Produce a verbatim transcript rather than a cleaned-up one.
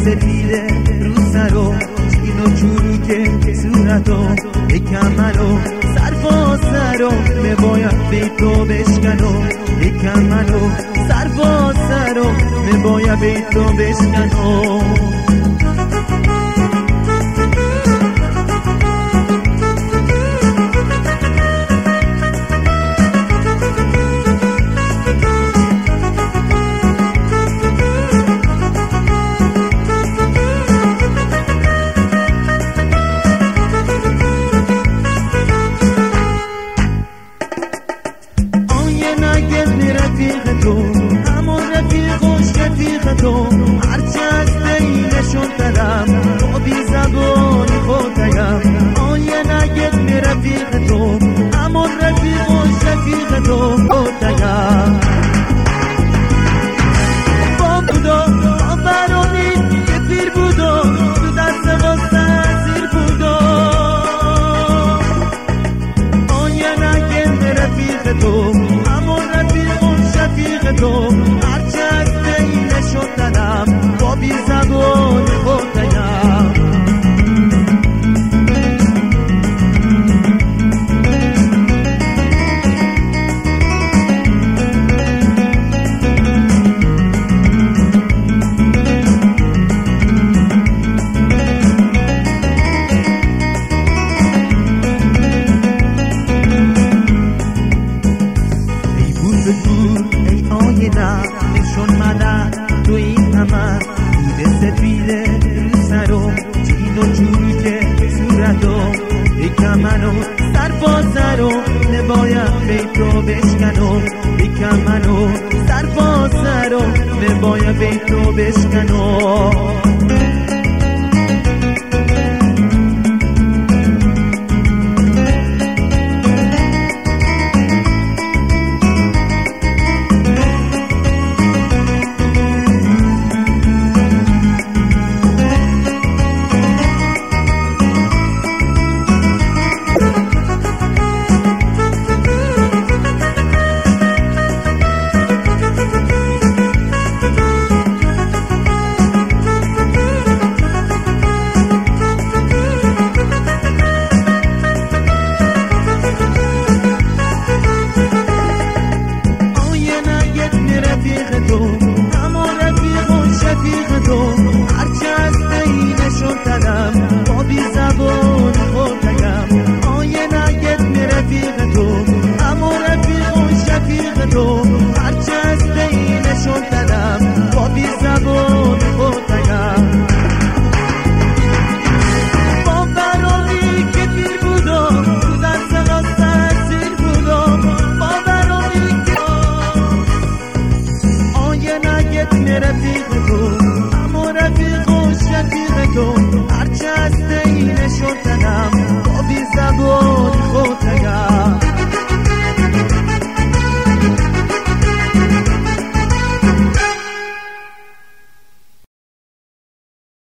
سفیده رو سرو اینو چروکه صورتو یکم منو سرفا سرو میباید به تو بشکنو یکم منو سرفا سرو میباید به تو بشکنو رفیق تو همون رفیق و شفیق تو هرچه از بینشون دلم تو بی زبانی خودم آیه نگید می رفیق تو همون رفیق و شفیق تو خودم با بودا با برانی که پیر بودا تو دست واسه زیر بودا آیه نگید می رفیق تو همون رفیق شفیق تو هرچه از بینشون دلم با بی زبان خودم ای آینه نشون مدد تو این همه بوده سفیده رو سرو چین و چروکه صورتو یکم منو سرفا سرو نباید به تو بشکنو یکم منو سرفا سرو نباید به تو بشکنو